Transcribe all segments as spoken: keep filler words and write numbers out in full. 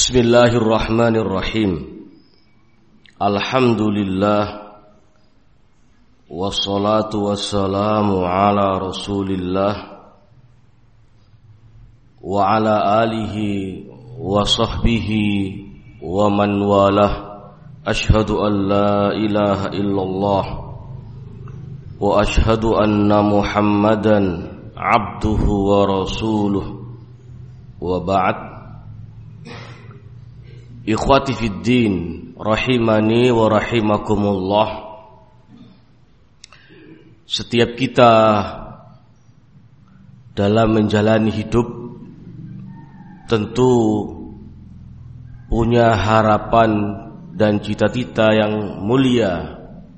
Bismillahirrahmanirrahim. Alhamdulillah. Wassalatu wassalamu ala Rasulillah wa ala alihi wa sahbihi wa man walah. Ashhadu an la ilaha illallah wa ashhadu anna Muhammadan abduhu wa rasuluh. Wa ba'd. Ikhwati fid din, rahimani wa rahimakumullah. Setiap kita dalam menjalani hidup tentu punya harapan dan cita-cita yang mulia.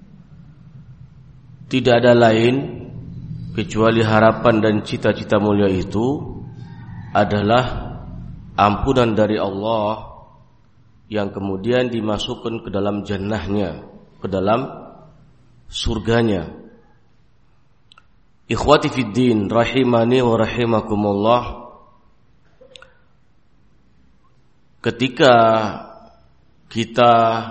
Tidak ada lain kecuali harapan dan cita-cita mulia itu adalah ampunan dari Allah yang kemudian dimasukkan ke dalam jannahnya, ke dalam surganya. Ikhwati fid din, rahimani wa rahimakumullah. Ketika kita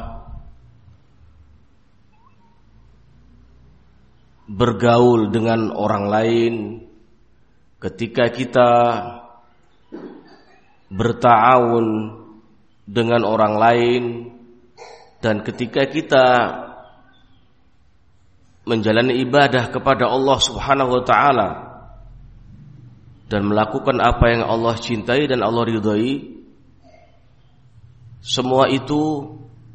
bergaul dengan orang lain, ketika kita berta'awun dengan orang lain, dan ketika kita menjalani ibadah kepada Allah Subhanahu wa taala dan melakukan apa yang Allah cintai dan Allah ridhai, semua itu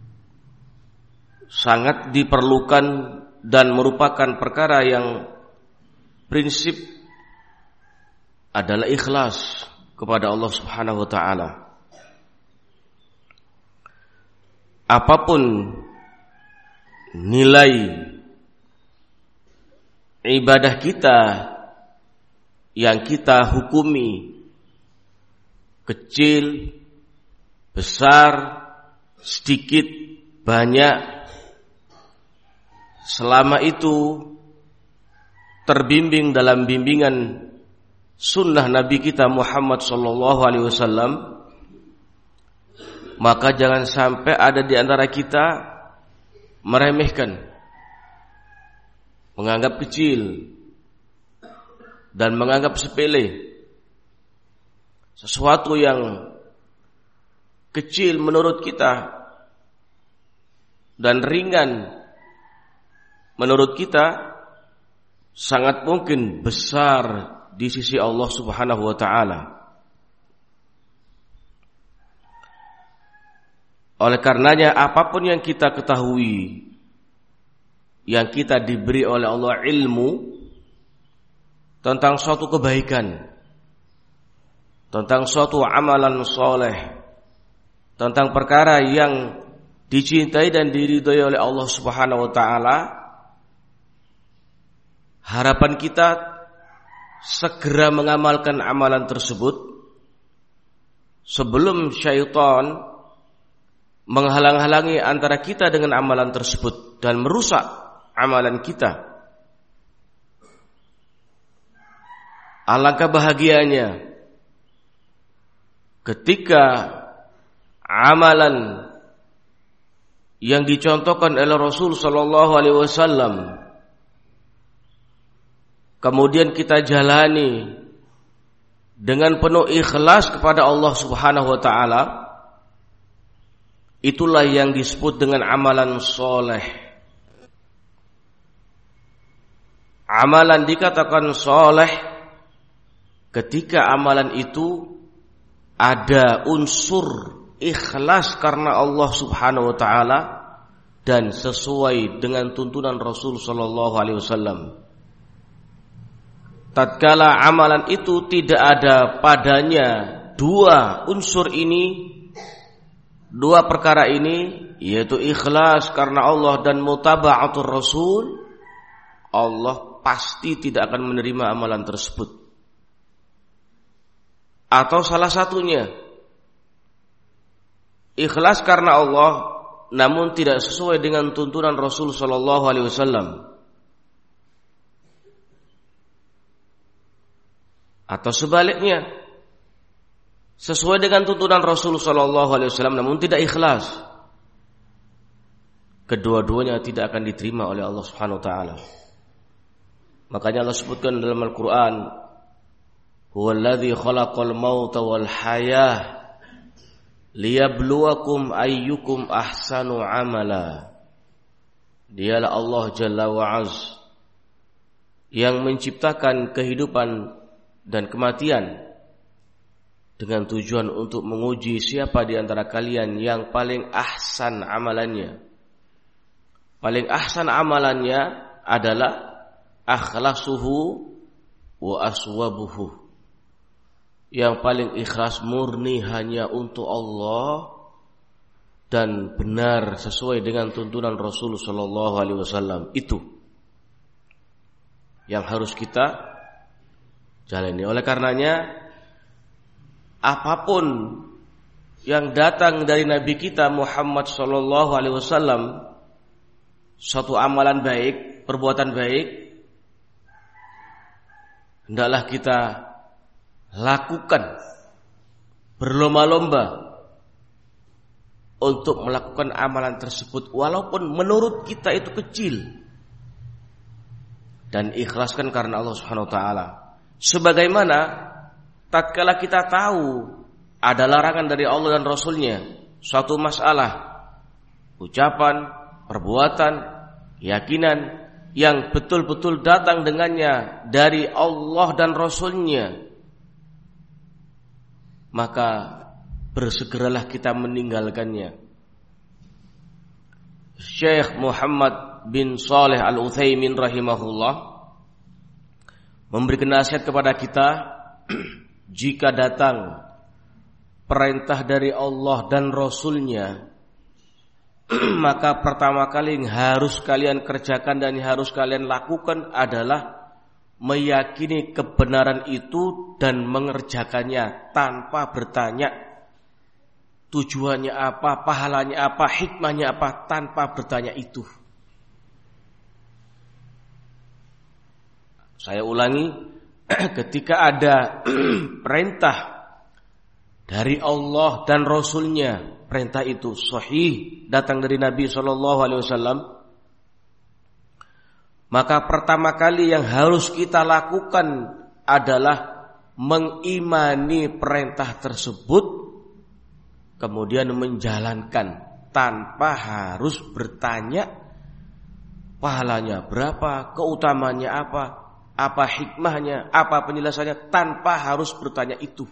sangat diperlukan dan merupakan perkara yang prinsip adalah ikhlas kepada Allah Subhanahu wa taala. Apapun nilai ibadah kita yang kita hukumi, kecil, besar, sedikit, banyak, selama itu terbimbing dalam bimbingan sunnah Nabi kita Muhammad sallallahu alaihi wasallam, maka jangan sampai ada di antara kita meremehkan, menganggap kecil, dan menganggap sepele sesuatu yang kecil menurut kita dan ringan menurut kita, sangat mungkin besar di sisi Allah Subhanahu wa taala. Oleh karenanya, apapun yang kita ketahui, yang kita diberi oleh Allah ilmu tentang suatu kebaikan, tentang suatu amalan soleh, tentang perkara yang dicintai dan diridhai oleh Allah Subhanahu wa taala, harapan kita segera mengamalkan amalan tersebut sebelum syaitan menghalang-halangi antara kita dengan amalan tersebut dan merusak amalan kita. Alangkah bahagianya ketika amalan yang dicontohkan oleh Rasul sallallahu alaihi wasallam kemudian kita jalani dengan penuh ikhlas kepada Allah Subhanahu wa taala. Itulah yang disebut dengan amalan soleh. Amalan dikatakan soleh ketika amalan itu ada unsur ikhlas karena Allah Subhanahu wa taala dan sesuai dengan tuntunan Rasul sallallahu alaihi wasallam. Tatkala amalan itu tidak ada padanya dua unsur ini, dua perkara ini, yaitu ikhlas karena Allah dan mutaba'atur Rasul, Allah pasti tidak akan menerima amalan tersebut. Atau salah satunya, ikhlas karena Allah namun tidak sesuai dengan tuntunan Rasul sallallahu alaihi wasallam. Atau sebaliknya, sesuai dengan tuntunan Rasul sallallahu alaihi wasallam namun tidak ikhlas, kedua-duanya tidak akan diterima oleh Allah Subhanahu wa taala. Makanya Allah sebutkan dalam Al-Qur'an, "Huwallazi khalaqal mauta wal hayah liyabluwakum ayyukum ahsanu amala." Dialah Allah Jalla wa Az yang menciptakan kehidupan dan kematian dengan tujuan untuk menguji siapa di antara kalian yang paling ahsan amalannya. Paling ahsan amalannya adalah akhlasuhu wa aswabuhu. Yang paling ikhlas murni hanya untuk Allah dan benar sesuai dengan tuntunan Rasul sallallahu alaihi wasallam. Itu yang harus kita jalani. Oleh karenanya, apapun yang datang dari Nabi kita Muhammad sallallahu alaihi wasallam, suatu amalan baik, perbuatan baik, hendaklah kita lakukan berlomba-lomba untuk melakukan amalan tersebut walaupun menurut kita itu kecil, dan ikhlaskan karena Allah Subhanahu wa taala. Sebagaimana tatkala kita tahu ada larangan dari Allah dan Rasulnya suatu masalah, ucapan, perbuatan, keyakinan yang betul-betul datang dengannya dari Allah dan Rasulnya, maka bersegeralah kita meninggalkannya. Syekh Muhammad bin Shalih Al-Utsaimin rahimahullah memberikan nasihat kepada kita, jika datang perintah dari Allah dan Rasulnya, maka pertama kali yang harus kalian kerjakan dan yang harus kalian lakukan adalah meyakini kebenaran itu dan mengerjakannya tanpa bertanya tujuannya apa, pahalanya apa, hikmahnya apa, tanpa bertanya itu. Saya ulangi, ketika ada perintah dari Allah dan Rasulnya, perintah itu sahih, datang dari Nabi shallallahu alaihi wasallam, maka pertama kali yang harus kita lakukan adalah mengimani perintah tersebut, kemudian menjalankan tanpa harus bertanya pahalanya berapa, keutamanya apa, apa hikmahnya, apa penjelasannya, tanpa harus bertanya itu.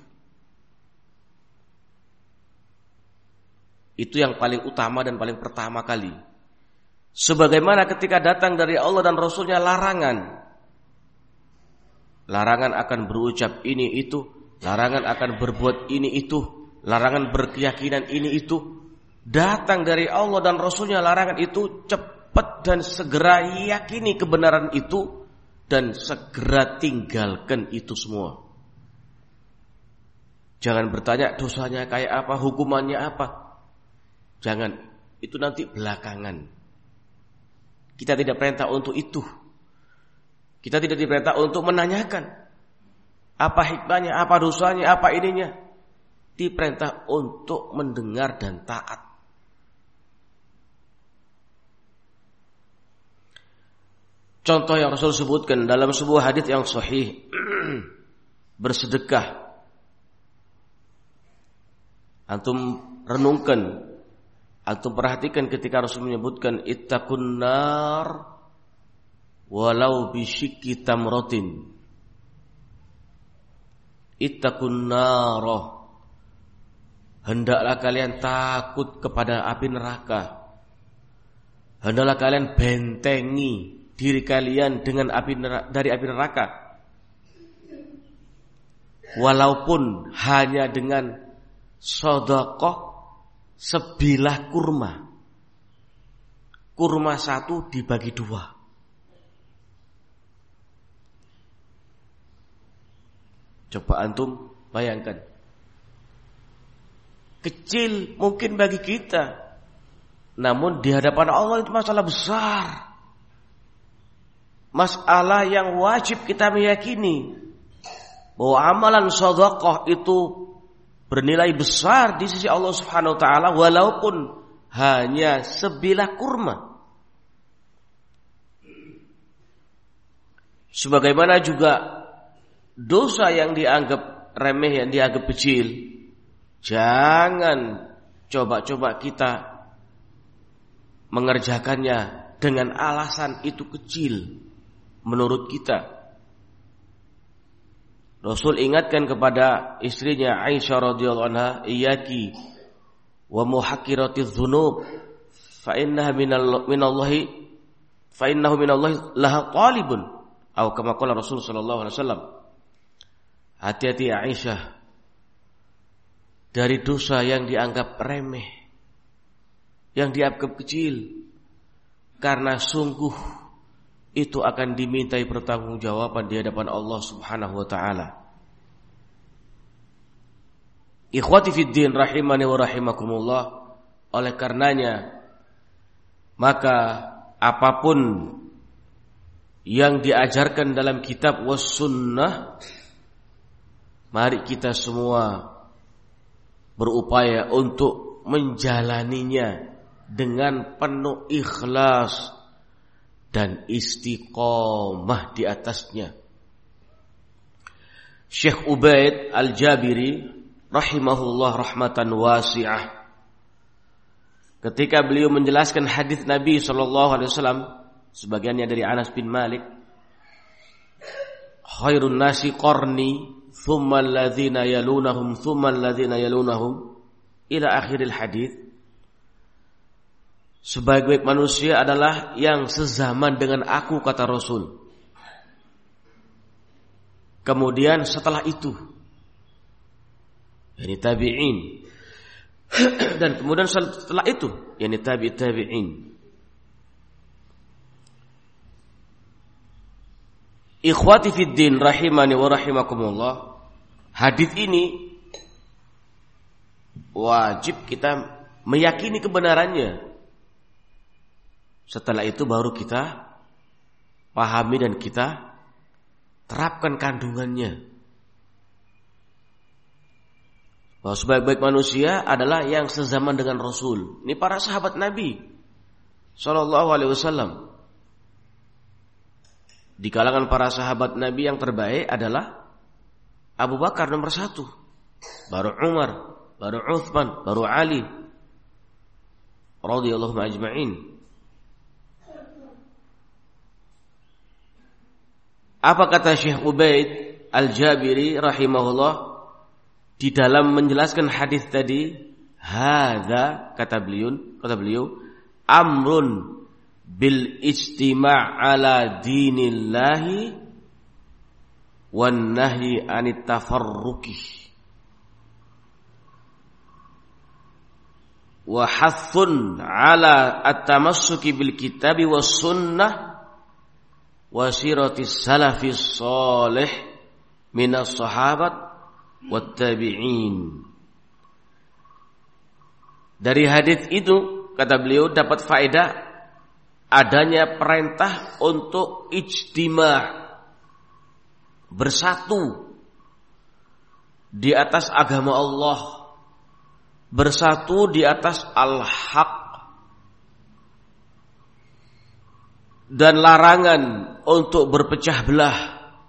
Itu yang paling utama dan paling pertama kali. Sebagaimana ketika datang dari Allah dan Rasulnya larangan, larangan akan berucap ini itu, larangan akan berbuat ini itu, larangan berkeyakinan ini itu, datang dari Allah dan Rasulnya larangan itu, cepat dan segera yakini kebenaran itu dan segera tinggalkan itu semua. Jangan bertanya dosanya kayak apa, hukumannya apa. Jangan, itu nanti belakangan. Kita tidak perintah untuk itu. Kita tidak diperintah untuk menanyakan apa hikmahnya, apa dosanya, apa ininya. Diperintah untuk mendengar dan taat. Contoh yang Rasul sebutkan dalam sebuah hadis yang sahih, bersedekah. Antum renungkan, antum perhatikan ketika Rasul menyebutkan ittaqun nar walau bisyikki tamratin. Ittaqun nar, hendaklah kalian takut kepada api neraka. Hendaklah kalian bentengi diri kalian dengan api neraka, dari api neraka. Walaupun hanya dengan sedekah sebilah kurma. Kurma satu dibagi dua. Coba antum bayangkan. Kecil mungkin bagi kita, namun di hadapan Allah itu masalah besar. Masalah yang wajib kita meyakini bahwa amalan sedekah itu bernilai besar di sisi Allah Subhanahu wa taala walaupun hanya sebilah kurma. Sebagaimana juga dosa yang dianggap remeh, yang dianggap kecil, jangan coba-coba kita mengerjakannya dengan alasan itu kecil menurut kita. Rasul ingatkan kepada istrinya Aisyah radhiyallahu anha, "Iyyaki wa muhaqqiratiz dzunub, fa innaha minallahi fa innahu minallahi laha talibun." Atau kama qala Rasul sallallahu alaihi wasallam. Hati-hati Aisyah dari dosa yang dianggap remeh, yang dianggap kecil, karena sungguh itu akan dimintai pertanggungjawaban di hadapan Allah Subhanahu wa taala. Ikhwati fid din rahimani wa rahimakumullah, oleh karenanya maka apapun yang diajarkan dalam kitab was sunnah, mari kita semua berupaya untuk menjalaninya dengan penuh ikhlas dan istiqomah di atasnya. Syekh Ubaid Al-Jabiri rahimahullah rahmatan wasi'ah, ketika beliau menjelaskan hadis Nabi sallallahu alaihi wasallam, sebagiannya dari Anas bin Malik, khairun nasi qarni thumma alladhina yalunahum thumma alladhina yalunahum ila akhiril hadis. Sebaik-baik manusia adalah yang sezaman dengan aku, kata Rasul. Kemudian setelah itu, yakni tabi'in. Dan kemudian setelah itu, yakni tabi' tabi'in. Ikhwati fid din rahimani wa rahimakumullah, hadis ini wajib kita meyakini kebenarannya. Setelah itu baru kita pahami dan kita terapkan kandungannya. Bahwa sebaik-baik manusia adalah yang sezaman dengan Rasul. Ini para sahabat Nabi sallallahu alaihi wasallam. Di kalangan para sahabat Nabi yang terbaik adalah Abu Bakar nomor satu, baru Umar, baru Uthman, baru Ali radhiyallahu ajma'in. Apa kata Syekh Ubaid Al-Jabiri rahimahullah di dalam menjelaskan hadis tadi? Hadza, kata beliau, kata beliau, amrun bil istima' ala dinillahi wan nahyi anit tafarruqi wa hathun ala at-tamassuki bil kitabi was sunnah wasiratis salafis salih minas sahabat wat tabi'in. Dari hadis itu, kata beliau, dapat faedah adanya perintah untuk ijtima', bersatu di atas agama Allah, bersatu di atas al-haq, dan larangan untuk berpecah belah.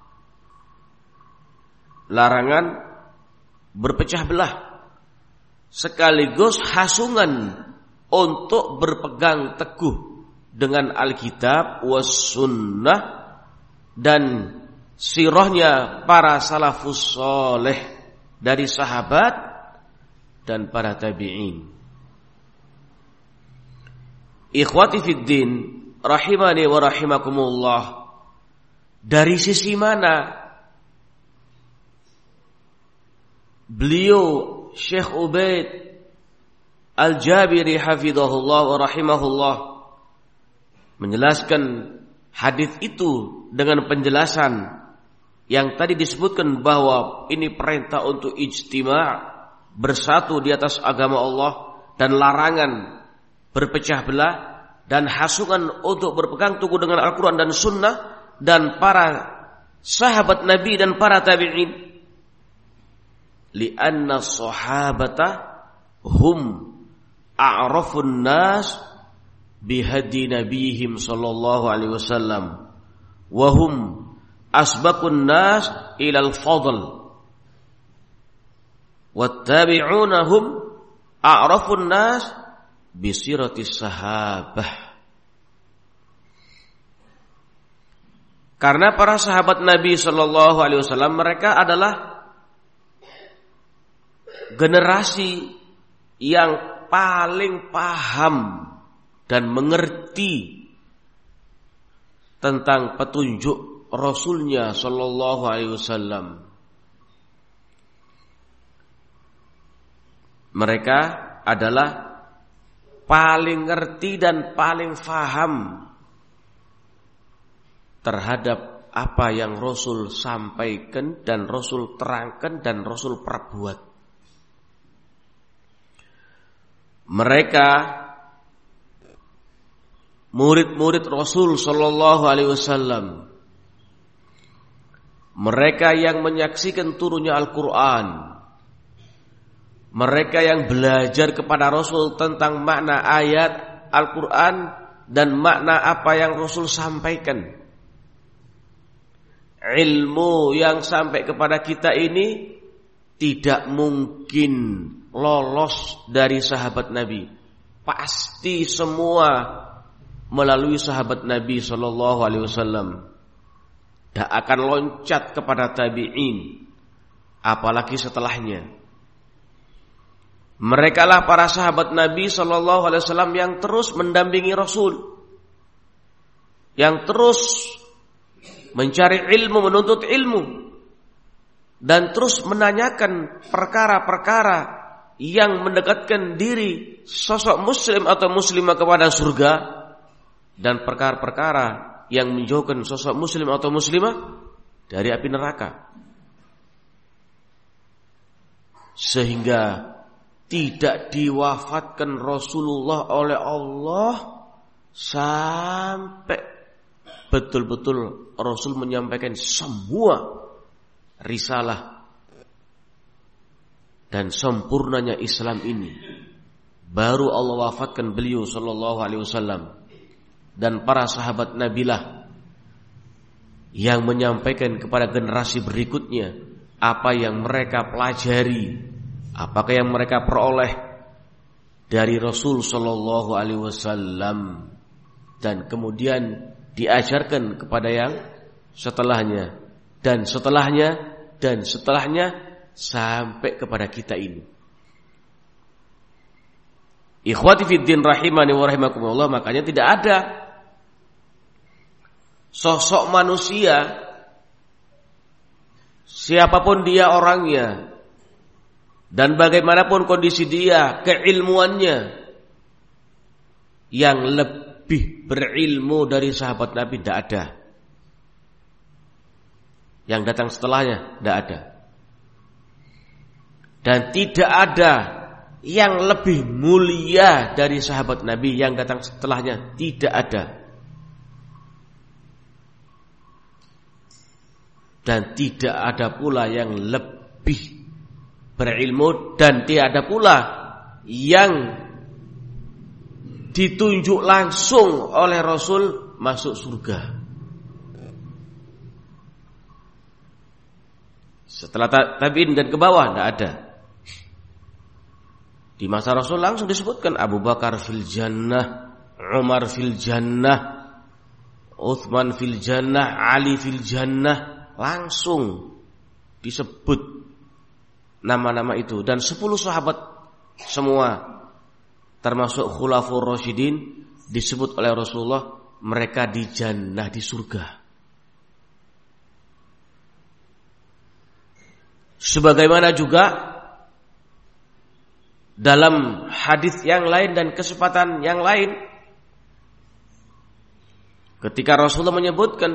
Larangan berpecah belah sekaligus hasungan untuk berpegang teguh dengan Alkitab was sunnah dan sirahnya para salafus soleh dari sahabat dan para tabi'in. Ikhwati fid din rahimani wa rahimakumullah, dari sisi mana beliau Syekh Ubaid Al-Jabiri hafizahullah wa rahimahullah menjelaskan hadis itu dengan penjelasan yang tadi disebutkan bahwa ini perintah untuk ijtima', bersatu di atas agama Allah, dan larangan berpecah belah, dan hasungan untuk berpegang teguh dengan Al-Quran dan Sunnah dan para sahabat Nabi dan para tabi'in. li'anna sahabata hum a'rafun nas bihadi nabihim sallallahu alaihi wasallam wa hum asbaqun nas ilal fadl wattabi'una hum a'rafun nas bisiratis sahabah. Karena para sahabat Nabi sallallahu alaihi wasallam mereka adalah generasi yang paling paham dan mengerti tentang petunjuk Rasulnya sallallahu alaihi wasallam. Mereka adalah paling ngerti dan paling paham terhadap apa yang Rasul sampaikan dan Rasul terangkan dan Rasul perbuat. Mereka murid-murid Rasul sallallahu alaihi wasallam, mereka yang menyaksikan turunnya Al-Quran, mereka yang belajar kepada Rasul tentang makna ayat Al-Quran dan makna apa yang Rasul sampaikan. Ilmu yang sampai kepada kita ini tidak mungkin lolos dari sahabat Nabi. Pasti semua melalui sahabat Nabi sallallahu alaihi wasallam. Tak akan loncat kepada tabi'in, apalagi setelahnya. Merekalah para sahabat Nabi sallallahu alaihi wasallam yang terus mendampingi Rasul, yang terus mencari ilmu, menuntut ilmu, dan terus menanyakan perkara-perkara yang mendekatkan diri sosok muslim atau muslimah kepada surga, dan perkara-perkara yang menjauhkan sosok muslim atau muslimah dari api neraka. Sehingga tidak diwafatkan Rasulullah oleh Allah sampai betul-betul Rasul menyampaikan semua risalah dan sempurnanya Islam ini. Baru Allah wafatkan beliau sallallahu alaihi wasallam, dan para sahabat Nabilah yang menyampaikan kepada generasi berikutnya apa yang mereka pelajari, apakah yang mereka peroleh dari Rasul sallallahu alaihi wasallam, dan kemudian diajarkan kepada yang setelahnya dan setelahnya dan setelahnya sampai kepada kita ini. Ikhwati fiddin rahimani wa rahimakumullah, makanya tidak ada sosok manusia siapapun dia orangnya dan bagaimanapun kondisi dia, keilmuannya, yang lebih berilmu dari sahabat Nabi. Tidak ada. Yang datang setelahnya tidak ada. Dan tidak ada yang lebih mulia dari sahabat Nabi yang datang setelahnya. Tidak ada. Dan tidak ada pula yang lebih berilmu, dan tidak ada pula yang ditunjuk langsung oleh Rasul masuk surga. Setelah tabi'in dan ke bawah tidak ada. Di masa Rasul langsung disebutkan Abu Bakar fil jannah, Umar fil jannah, Uthman fil jannah, Ali fil jannah. Langsung disebut nama-nama itu. Dan sepuluh sahabat semua termasuk khulafur rasyidin disebut oleh Rasulullah, mereka di jannah, di surga. Sebagaimana juga dalam hadis yang lain dan kesempatan yang lain, ketika Rasulullah menyebutkan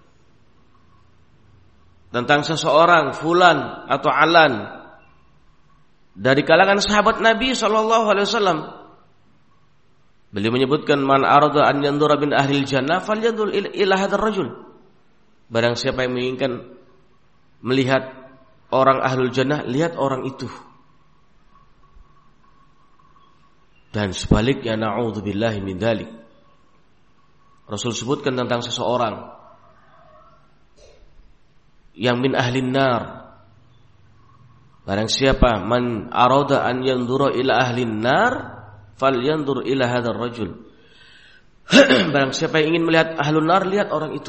tentang seseorang fulan atau alan dari kalangan sahabat Nabi sallallahu alaihi wasallam, beliau menyebutkan man arada an yandura min ahlil jannah falyandur ila hadzal rajul. Barang siapa yang menginginkan melihat orang ahlul jannah, lihat orang itu. Dan sebaliknya, na'udzubillahi min dzalik. Rasul sebutkan tentang seseorang yang min ahlin nar. Barang siapa man arada an yanzura ila ahlin nar falyanzur ila hadzal rajul. Barang siapa yang ingin melihat ahlun nar, lihat orang itu.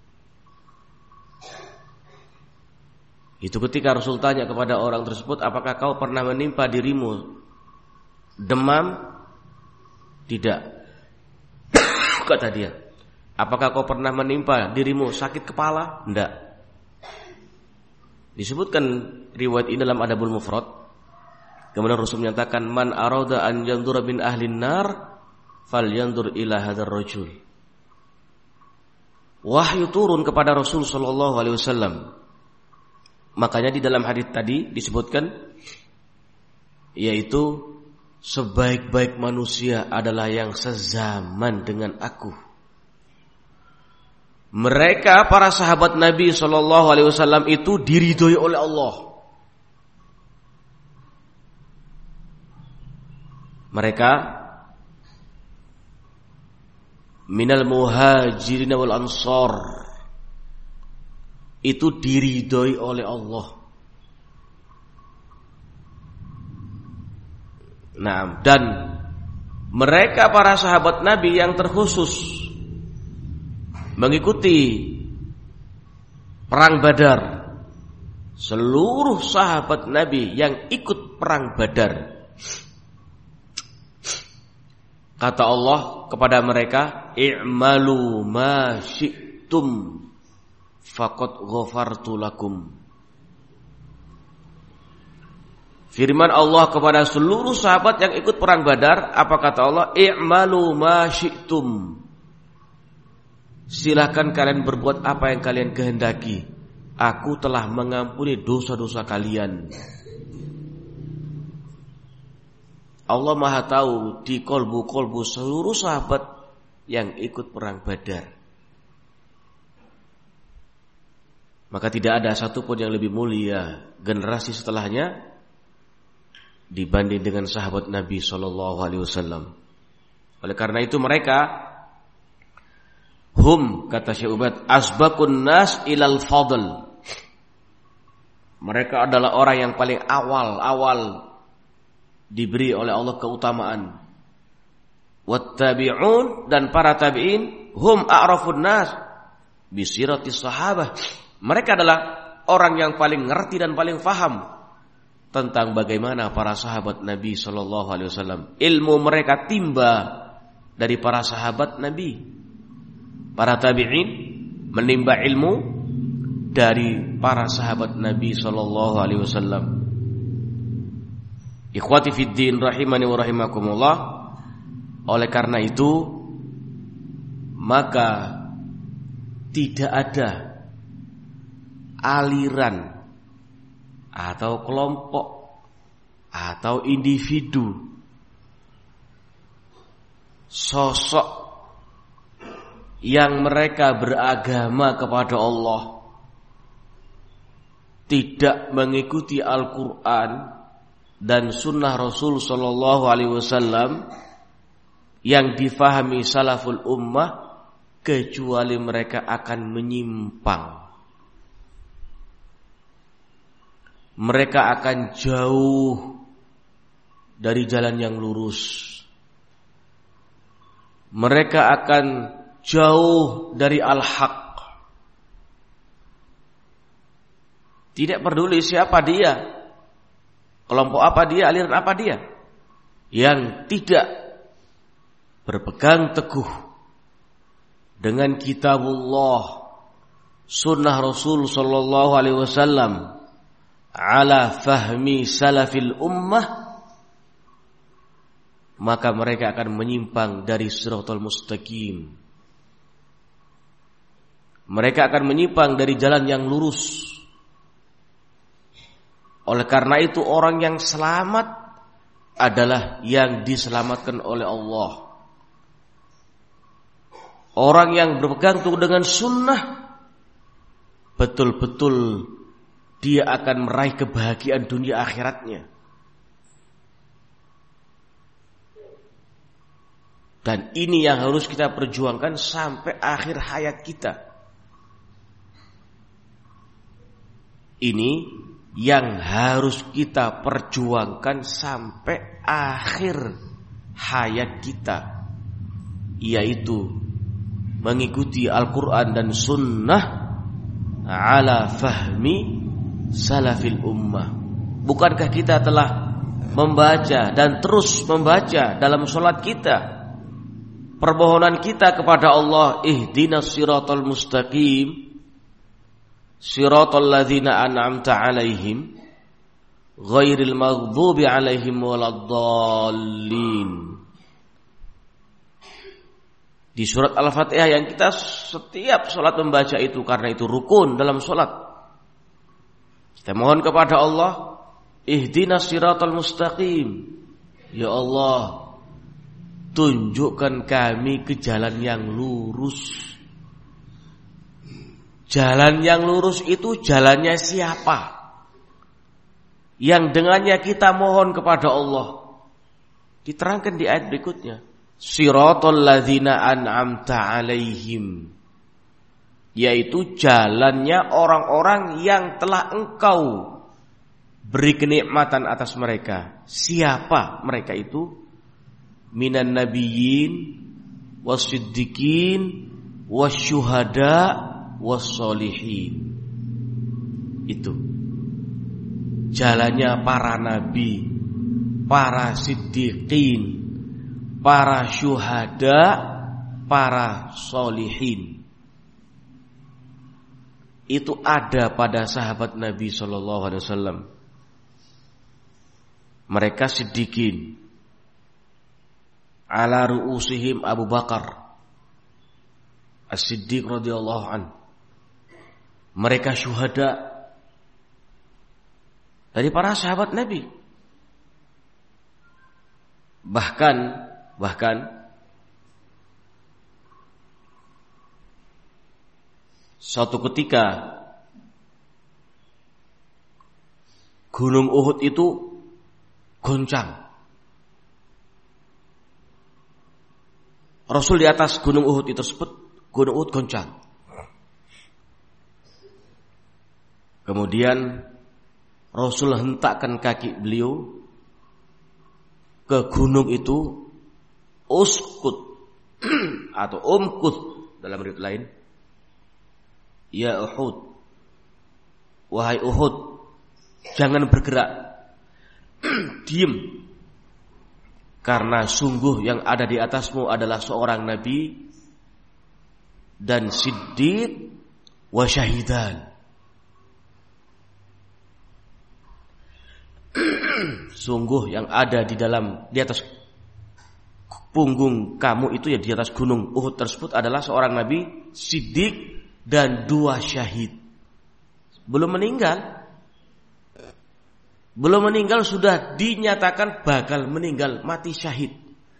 Itu ketika Rasul tanya kepada orang tersebut, apakah kau pernah menimpa dirimu demam? Tidak. Kata dia, apakah kau pernah menimpa dirimu sakit kepala? Tidak. Disebutkan riwayat ini dalam Adabul Mufrad. Kemudian Rasul menyatakan, man arada an yanzura min ahlin nar falyanzur ila hadzal rajul. Wahyu turun kepada Rasul sallallahu alaihi wasallam. Makanya di dalam hadis tadi disebutkan, yaitu sebaik-baik manusia adalah yang sezaman dengan aku. Mereka para sahabat Nabi sallallahu alaihi wasallam itu diridhoi oleh Allah. Mereka minal muhajirin wal ansar itu diridhoi oleh Allah. Nah, dan mereka para sahabat Nabi yang terkhusus mengikuti perang Badar. Seluruh sahabat Nabi yang ikut perang Badar, kata Allah kepada mereka, i'malu ma syi'tum faqad ghafartu lakum. Firman Allah kepada seluruh sahabat yang ikut perang Badar, apa kata Allah? I'malu ma syi'tum. Silakan kalian berbuat apa yang kalian kehendaki. Aku telah mengampuni dosa-dosa kalian. Allah Maha tahu di kolbu-kolbu seluruh sahabat yang ikut perang Badar. Maka tidak ada satupun yang lebih mulia generasi setelahnya dibanding dengan sahabat Nabi sallallahu alaihi wasallam. Oleh karena itu mereka hum, kata Syekh Ubad, asbaqun nas ilal fadl. Mereka adalah orang yang paling awal-awal diberi oleh Allah keutamaan. Wattabi'un, dan para tabi'in, hum a'rafun nas bisiratis sahabah. Mereka adalah orang yang paling ngerti dan paling faham tentang bagaimana para sahabat Nabi sallallahu alaihi wasallam. Ilmu mereka timba dari para sahabat Nabi. Para tabi'in menimba ilmu dari para sahabat Nabi sallallahu alaihi wasallam. Ikhwati fid din rahimani wa rahimakumullah. Oleh karena itu, maka tidak ada aliran atau kelompok atau individu, sosok yang mereka beragama kepada Allah tidak mengikuti Al-Quran dan Sunnah Rasul Sallallahu Alaihi Wasallam yang difahami salaful ummah, kecuali mereka akan menyimpang. Mereka akan jauh dari jalan yang lurus. Mereka akan jauh dari al-haq. Tidak peduli siapa dia, kelompok apa dia, aliran apa dia, yang tidak berpegang teguh dengan kitabullah, sunnah Rasul sallallahu alaihi wasallam, ala fahmi salafil ummah, maka mereka akan menyimpang dari siratal mustaqim. Mereka akan menyimpang dari jalan yang lurus. Oleh karena itu, orang yang selamat adalah yang diselamatkan oleh Allah. Orang yang berpegang teguh dengan sunnah betul-betul dia akan meraih kebahagiaan dunia akhiratnya. Dan ini yang harus kita perjuangkan sampai akhir hayat kita. Ini yang harus kita perjuangkan sampai akhir hayat kita, yaitu mengikuti Al-Quran dan Sunnah ala fahmi salafil ummah. Bukankah kita telah membaca dan terus membaca dalam sholat kita, permohonan kita kepada Allah, ihdinas siratal mustaqim siratal ladzina an'amta alaihim ghairil maghdubi alaihim waladdallin. Di surat Al-Fatihah yang kita setiap sholat membaca itu, karena itu rukun dalam sholat. Kita mohon kepada Allah, ihdinas siratal mustaqim, ya Allah, tunjukkan kami ke jalan yang lurus. Jalan yang lurus itu jalannya siapa? Yang dengannya kita mohon kepada Allah. Diterangkan di ayat berikutnya, siratal ladzina an'amta alaihim, yaitu jalannya orang-orang yang telah Engkau beri kenikmatan atas mereka. Siapa mereka itu? Minan nabiyyin wassiddiqin wasyuhada wassolihin. Itu jalannya para nabi, para siddiqin, para syuhada, para solihin. Itu ada pada sahabat Nabi sallallahu alaihi wasallam. Mereka siddiqin, ala ru'usihim Abu Bakar As-Siddiq radhiyallahu an. Mereka syuhada dari para sahabat Nabi. Bahkan Bahkan suatu ketika Gunung Uhud itu goncang. Rasul di atas Gunung Uhud itu tersebut, Gunung Uhud goncang. Kemudian Rasul hentakkan kaki beliau ke gunung itu, uskut atau umkut dalam riwayat lain, ya Uhud, wahai Uhud, jangan bergerak, diam, karena sungguh yang ada di atasmu adalah seorang nabi dan siddiq wa syahidan. Sungguh yang ada di dalam di atas punggung kamu itu, ya di atas gunung Uhud tersebut, adalah seorang nabi, siddiq, dan dua syahid. Belum meninggal, belum meninggal sudah dinyatakan bakal meninggal, mati syahid.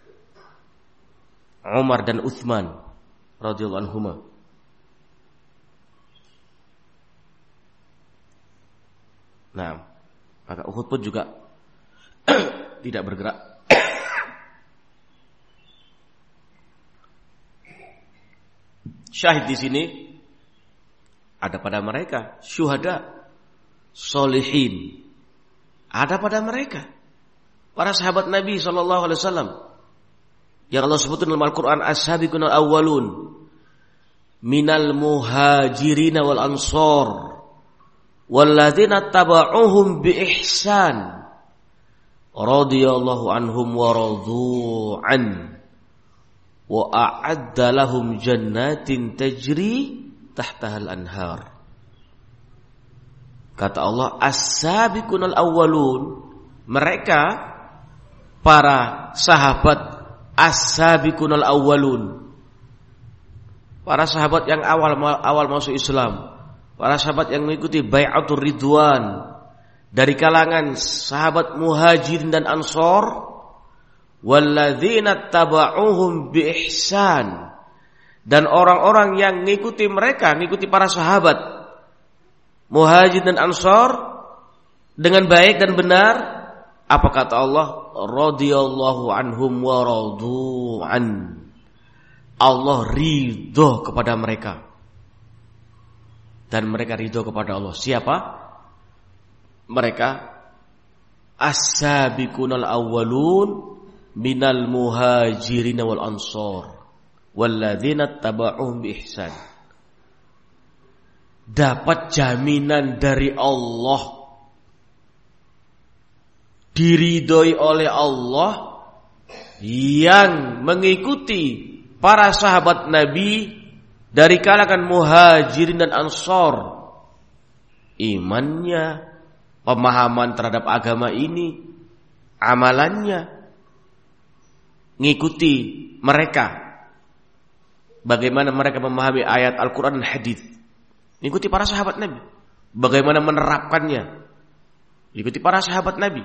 Umar dan Utsman radhiyallahu anhuma. Nah, maka Uhud pun juga tidak bergerak. Syahid di sini ada pada mereka, syuhada, solihin ada pada mereka, para sahabat Nabi sallallahu alaihi wasallam yang Allah sebutkan dalam Al-Qur'an, as-sabiqunal awwalun minal muhajirin wal ansor walladzina taba'uhum bi ihsan radhiyallahu anhum wa radu an wa a'adda lahum jannatin tajri tahtahal anhar. Kata Allah, as-sabiqunal awwalun, mereka para sahabat as-sabiqunal awwalun, para sahabat yang awal awal masuk Islam, para sahabat yang mengikuti bai'atur ridwan dari kalangan sahabat muhajirin dan ansor, walladzina taba'uhum bi ihsan, dan orang-orang yang mengikuti mereka, mengikuti para sahabat Muhajir dan Ansor dengan baik dan benar, apa kata Allah? Radhiyallahu anhum wa radu an. Allah ridho kepada mereka dan mereka ridho kepada Allah. Siapa? Mereka as-sabiqunal awwalun minal muhajirin wal ansor walladzina tabauhum bi ihsan. Dapat jaminan dari Allah, diridhoi oleh Allah yang mengikuti para sahabat Nabi dari kalangan muhajirin dan ansor. Imannya, pemahaman terhadap agama ini, amalannya, ngikuti mereka. Bagaimana mereka memahami ayat Al-Quran dan hadis. Ngikuti para sahabat Nabi. Bagaimana menerapkannya. Ngikuti para sahabat Nabi.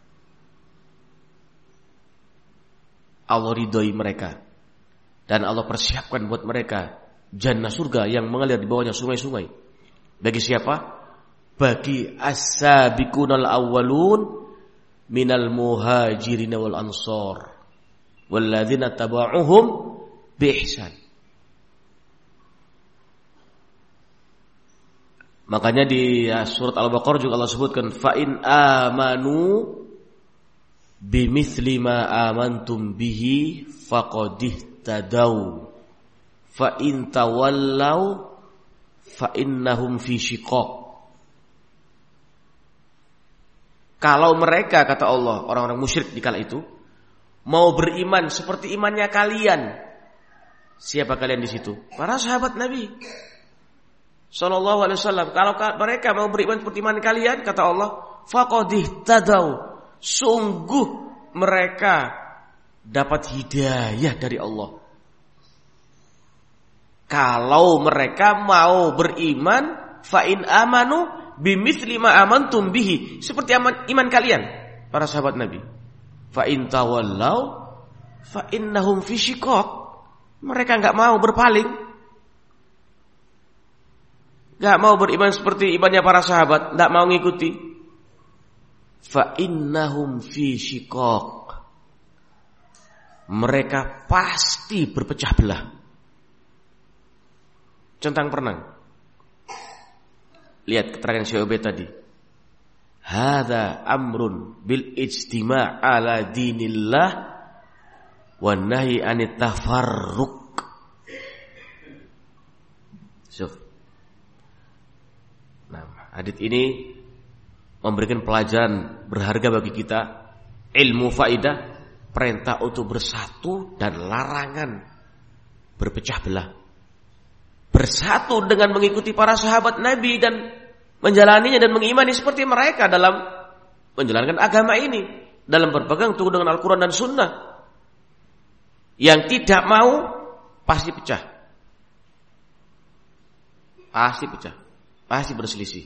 Allah ridhoi mereka. Dan Allah persiapkan buat mereka jannah surga yang mengalir di bawahnya sungai-sungai. Bagi siapa? Bagi as-sabiqunal awwalun minal muhajirin wal ansor walladzina tabauhum bi ihsan. Makanya di surat Al-Baqarah juga Allah sebutkan fa in amanu bimithli ma amantum bihi faqad tadau fa in tawallau fa innahum fi shiqaq. Kalau mereka, kata Allah, orang-orang musyrik di kala itu mau beriman seperti imannya kalian. Siapa kalian di situ? Para sahabat Nabi sallallahu alaihi wasallam. Kalau mereka mau beriman seperti iman kalian, kata Allah, faqad tadau, sungguh mereka dapat hidayah dari Allah. Kalau mereka mau beriman, fa in amanu bimithli ma amantum bihi, seperti iman, iman kalian, para sahabat Nabi. Fa in tawallau fa innahum fi shiqaq. Mereka enggak mau berpaling, enggak mau beriman seperti imannya para sahabat, enggak mau ngikuti. Fa innahum fi shiqaq. Mereka pasti berpecah belah. Centang perenang. Lihat keterangan Syekh Ubaid tadi. Hadza amrun bil ijtima' ala dinillah wa nahi anit tafarruq. So. Nah, hadits ini memberikan pelajaran berharga bagi kita, ilmu faidah, perintah untuk bersatu dan larangan berpecah belah. Bersatu dengan mengikuti para sahabat Nabi dan menjalaninya dan mengimani seperti mereka dalam menjalankan agama ini, dalam berpegang teguh dengan Al-Quran dan Sunnah. Yang tidak mau pasti pecah, pasti pecah, pasti berselisih.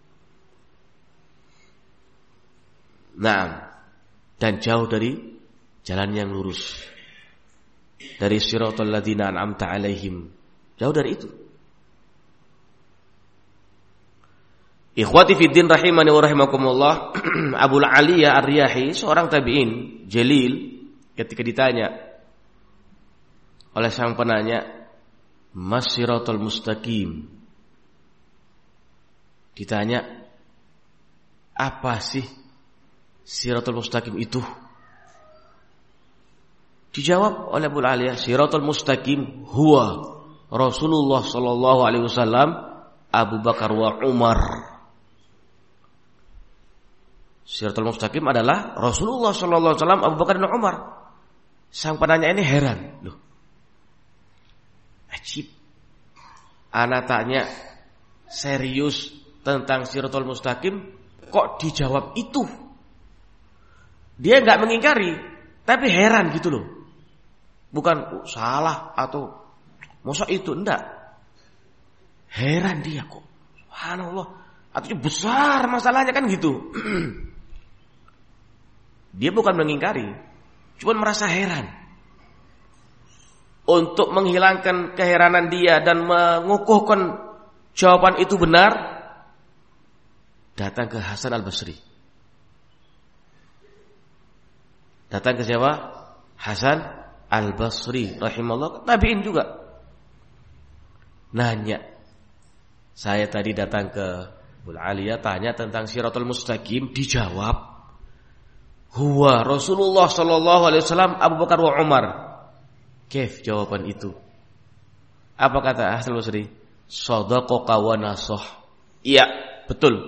Nah, dan jauh dari jalan yang lurus, dari siratal ladzina an'amta alaihim. Jauh dari itu. Ikhwati fiddin rahimani wa rahimakumullah. Abul Aliyah Ar-Riyahi, seorang tabi'in jalil, ketika ditanya oleh sang penanya, mas siratal mustaqim, ditanya, apa sih siratal mustaqim itu? Dijawab oleh Abul Aliyah, siratal mustaqim huwa Rasulullah sallallahu alaihi wasallam, Abu Bakar wa Umar. Siratal mustaqim adalah Rasulullah sallallahu alaihi wasallam, Abu Bakar dan Umar. Sang penanya ini heran, loh. Ajib. Ana tanya serius tentang siratal mustaqim, kok dijawab itu? Dia enggak mengingkari, tapi heran gitu loh. Bukan oh, salah atau masa itu, enggak. Heran dia kok. Subhanallah. Artinya besar masalahnya kan gitu. Dia bukan mengingkari, cuma merasa heran. Untuk menghilangkan keheranan dia dan mengukuhkan jawaban itu benar, datang ke Hasan Al-Basri. Datang ke siapa? Hasan Al-Basri rahimahullah, tabi'in juga. Nanya, saya tadi datang ke Bul Aliyah tanya tentang Siratul Mustaqim, dijawab huwa Rasulullah sallallahu alaihi wasallam, Abu Bakar wa Umar. Kef jawaban itu? Apa kata Hasan Al-Basri? Shadaqaka wa nasah. Iya, betul.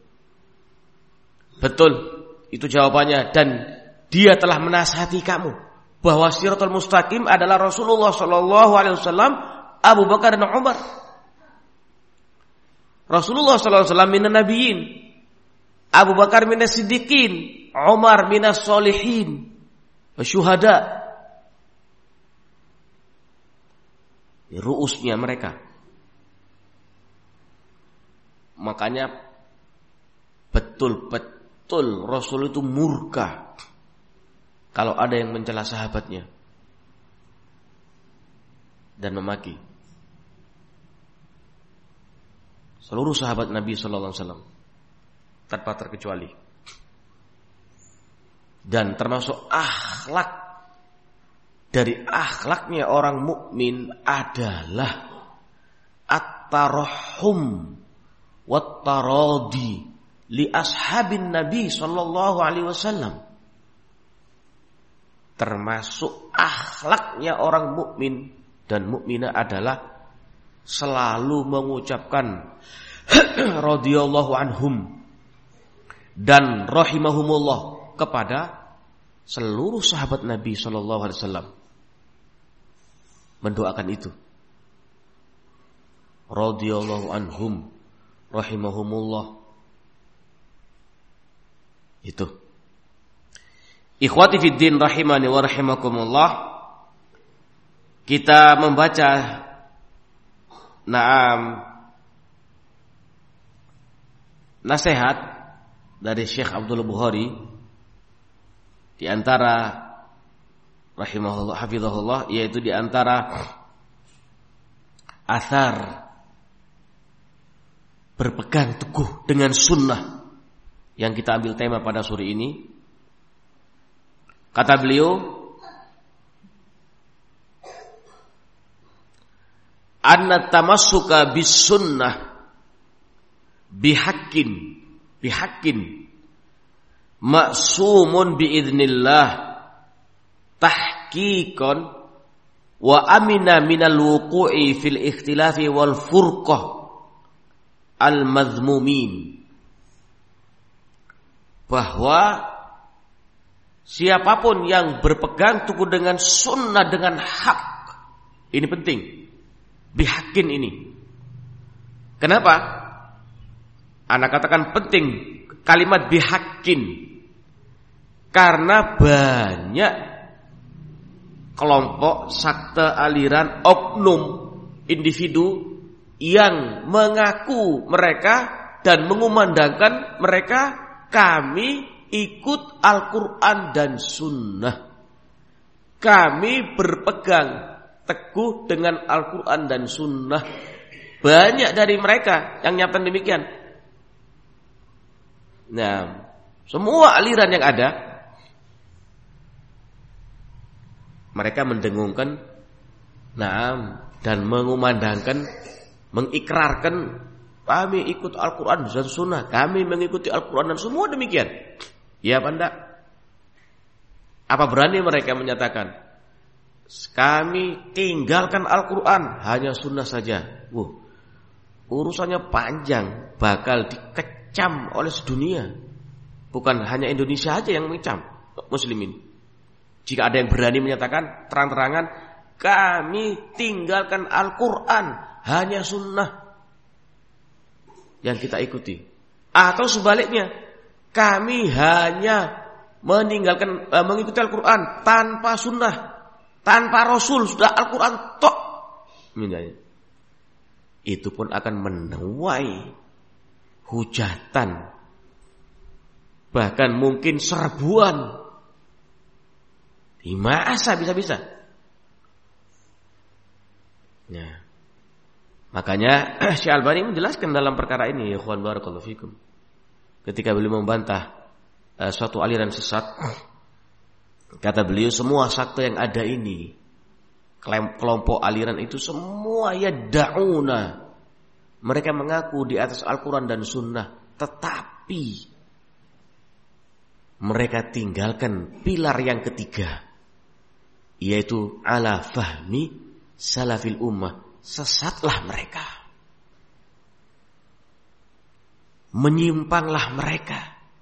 Betul. Itu jawabannya, dan dia telah menasihati kamu bahwa Siratul Mustaqim adalah Rasulullah sallallahu alaihi wasallam, Abu Bakar dan Umar. Rasulullah sallallahu alaihi wasallam minan nabiyyin, Abu Bakar minas siddiqin, Umar minas solihin, syuhada. Ruusnya mereka. Makanya betul-betul Rasul itu murka kalau ada yang mencela sahabatnya dan memaki. Seluruh sahabat Nabi sallallahu alaihi wasallam tanpa terkecuali. Dan termasuk akhlak, dari akhlaknya orang mukmin adalah at-tarahhum wat-taradi li ashabin Nabi sallallahu alaihi wasallam. Termasuk akhlaknya orang mukmin dan mukminah adalah selalu mengucapkan radhiyallahu anhum dan rahimahumullah kepada seluruh sahabat Nabi sallallahu alaihi wasallam. Mendoakan itu. Radhiyallahu anhum rahimahumullah. Itu. Ikhwati fid din rahimani wa rahimakumullah. Kita membaca Naam nasihat dari Syekh Abdul Bukhari, di antara rahimahullah hafizahullah, yaitu di antara athar berpegang teguh dengan sunnah yang kita ambil tema pada sore ini. Kata beliau, anna tamassuka bis sunnah bihaqqin bihaqqin ma'sumun biidznillah tahqiqan wa amina minal wuqu'i fil ikhtilafi wal furqah al madhmumin. Bahwa siapapun yang berpegang teguh dengan sunnah, dengan hak, ini penting, bihakin ini. Kenapa? Anak katakan penting kalimat bihakin, karena banyak kelompok, sakte, aliran, oknum, individu yang mengaku mereka dan mengumandangkan mereka, kami ikut Al-Quran dan Sunnah, kami berpegang teguh dengan Al-Quran dan Sunnah. Banyak dari mereka yang nyatakan demikian. Nah, semua aliran yang ada, mereka mendengungkan, nah, dan mengumandangkan, mengikrarkan, kami ikut Al-Quran dan Sunnah, kami mengikuti Al-Quran dan semua demikian. Ya apa enggak? Apa berani mereka menyatakan, kami tinggalkan Al-Quran, hanya Sunnah saja? Wuh, urusannya panjang, bakal dikecam oleh sedunia. Bukan hanya Indonesia aja yang mengecam muslimin. Jika ada yang berani menyatakan terang-terangan, kami tinggalkan Al-Quran, hanya Sunnah yang kita ikuti. Atau sebaliknya, kami hanya meninggalkan eh, mengikuti Al-Quran tanpa Sunnah, tanpa Rasul, sudah Al-Quran tok. Misalnya, itu pun akan menuai hujatan, bahkan mungkin serbuan. Di masa bisa-bisa. Ya. Makanya Syekh Albani menjelaskan dalam perkara ini, ya ikhwan barakallahu fikum. ketika beliau membantah uh, suatu aliran sesat. Kata beliau, semua sekte yang ada ini, kelompok aliran itu semua yad'una, mereka mengaku di atas Al-Quran dan Sunnah, tetapi mereka tinggalkan pilar yang ketiga, yaitu ala fahmi salafil ummah. Sesatlah mereka, menyimpanglah mereka.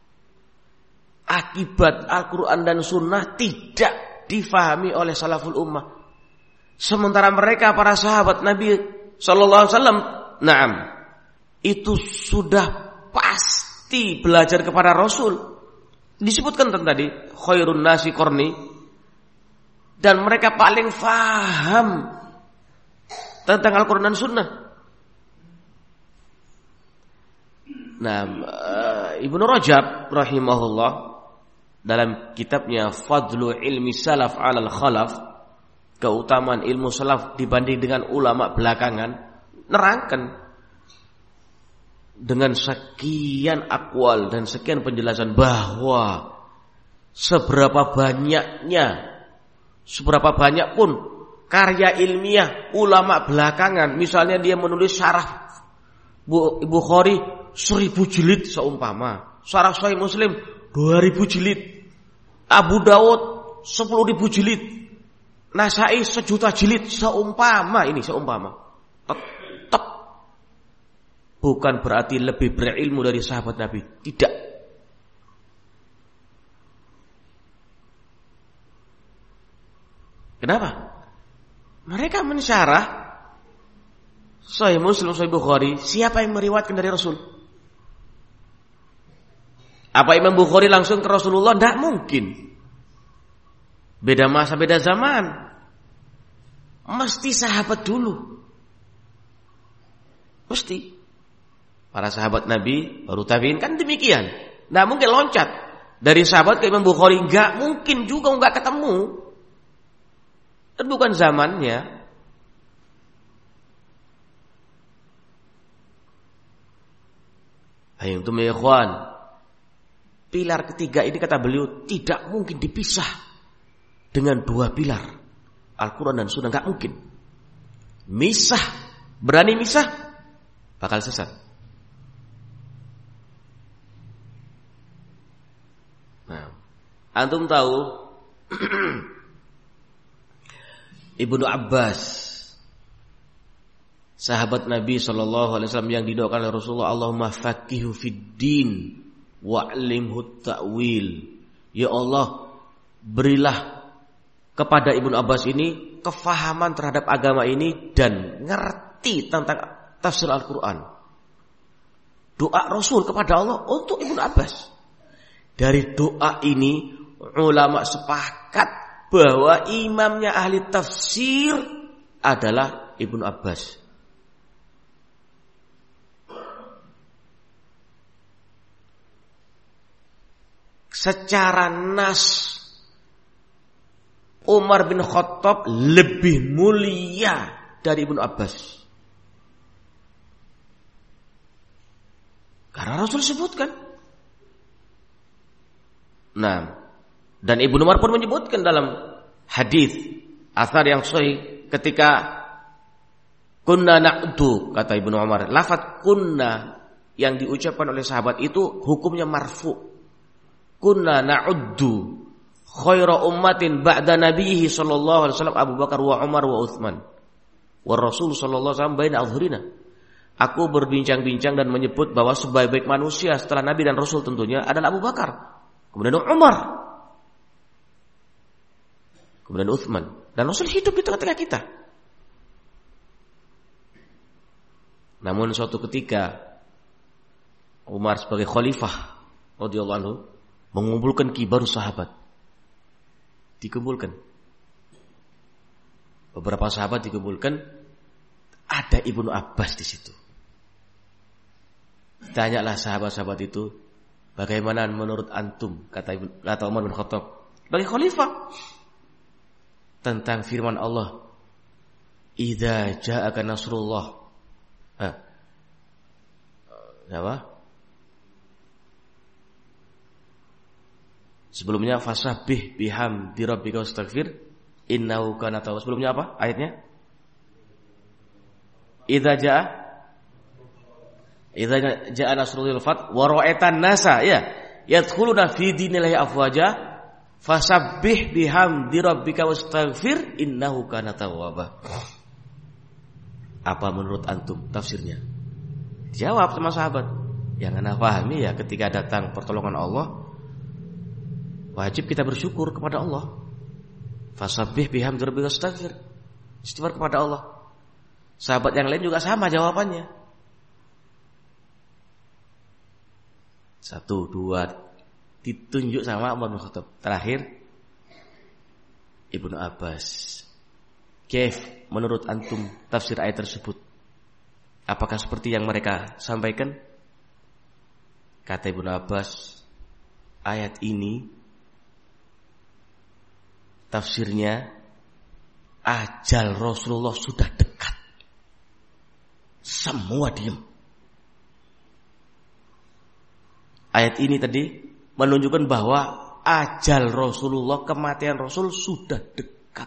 Akibat Al-Quran dan Sunnah tidak difahami oleh salaful ummah. Sementara mereka para sahabat Nabi Sallallahu Alaihi Wasallam, naam, itu sudah pasti belajar kepada Rasul. Disebutkan tadi khairun nasi qarni, dan mereka paling faham tentang Al-Quran dan Sunnah. Nah, Ibnu Rajab rahimahullah dalam kitabnya Fadlu Ilmi Salaf 'alal Khalaf, keutamaan ilmu salaf dibanding dengan ulama belakangan, nerangkan dengan sekian akwal dan sekian penjelasan bahwa seberapa banyaknya, seberapa banyak pun karya ilmiah ulama belakangan, misalnya dia menulis syarah Bukhari seribu jilid seumpama, syarah Sahih Muslim dua ribu jilid, Abu Dawud sepuluh ribu jilid, Nasai sejuta jilid, seumpama ini seumpama, tetap bukan berarti lebih berilmu dari sahabat Nabi, tidak. Kenapa? Mereka mensyarah Sahih Muslim, Sahih Bukhari, siapa yang meriwayatkan dari Rasul? Apa Imam Bukhari langsung ke Rasulullah? Tidak mungkin. Beda masa, beda zaman. Mesti sahabat dulu. Mesti. Para sahabat Nabi, baru tabi'in, kan demikian. Tidak mungkin loncat dari sahabat ke Imam Bukhari. Tidak mungkin juga, tidak ketemu. Dan bukan zamannya. Ayo itu ya ikhwan, pilar ketiga ini kata beliau tidak mungkin dipisah dengan dua pilar Al-Quran dan Sunnah, gak mungkin. Misah, berani misah, bakal sesat. Nah, antum tahu Ibnu Abbas, sahabat Nabi Sallallahu Alaihi Wasallam yang didoakan oleh Rasulullah, Allahumma faqihu fid din wa'limhu ta'wil. Ya Allah, berilah kepada Ibnu Abbas ini kefahaman terhadap agama ini dan ngerti tentang tafsir Al-Quran. Doa Rasul kepada Allah untuk Ibnu Abbas. Dari doa ini ulama sepakat bahwa imamnya ahli tafsir adalah Ibnu Abbas. Secara nas, Umar bin Khattab lebih mulia dari Ibnu Abbas. Karena Rasul sebutkan. Nah, dan Ibnu Umar pun menyebutkan dalam hadis athar yang sahih ketika kunna na'uddu, kata Ibnu Umar, lafaz kunna yang diucapkan oleh sahabat itu hukumnya marfu. Kunna na'uddu khaira ummatin ba'da nabiyhi sallallahu alaihi wasallam Abu Bakar wa Umar wa Utsman wa Rasul sallallahu alaihi wasallam baina adhurina. Aku berbincang-bincang dan menyebut bahwa sebaik-baik manusia setelah Nabi dan Rasul tentunya adalah Abu Bakar, kemudian Umar, kemudian Utsman, dan Rasul hidup di tengah-tengah kita. Namun suatu ketika Umar sebagai khalifah radhiyallahu anhu mengumpulkan kibarus sahabat. Dikumpulkan. Beberapa sahabat dikumpulkan, ada Ibnu Abbas di situ. Tanyalah sahabat-sahabat itu, bagaimana menurut antum, kata Ibnu, kata Umar bin Khattab, sebagai khalifah, tentang firman Allah, "Idza ja'aka nasrullah." Eh, apa? Sebelumnya fasabbih bihamdi rabbika wastaghfir innahu kana tawwab. Sebelumnya apa ayatnya? Idza jaa Idza jaa nasrul fath wa ra'aitan nasa ya yadkhuluna fi dinillahi afwaja fasabbih bihamdi rabbika wastaghfir innahu kana tawwaba. Apa menurut antum tafsirnya? Jawab sama sahabat. Yang ana pahami ya, ketika datang pertolongan Allah wajib kita bersyukur kepada Allah. Fasabbih bihamdi rabbika wastaghfir. Istighfar kepada Allah. Sahabat yang lain juga sama jawabannya. Satu, dua, ditunjuk sama Umar bin Khattab. Terakhir Ibnu Abbas. Kaif menurut antum tafsir ayat tersebut? Apakah seperti yang mereka sampaikan? Kata Ibnu Abbas, ayat ini tafsirnya ajal Rasulullah sudah dekat. Semua diam. Ayat ini tadi menunjukkan bahwa ajal Rasulullah, kematian Rasul sudah dekat.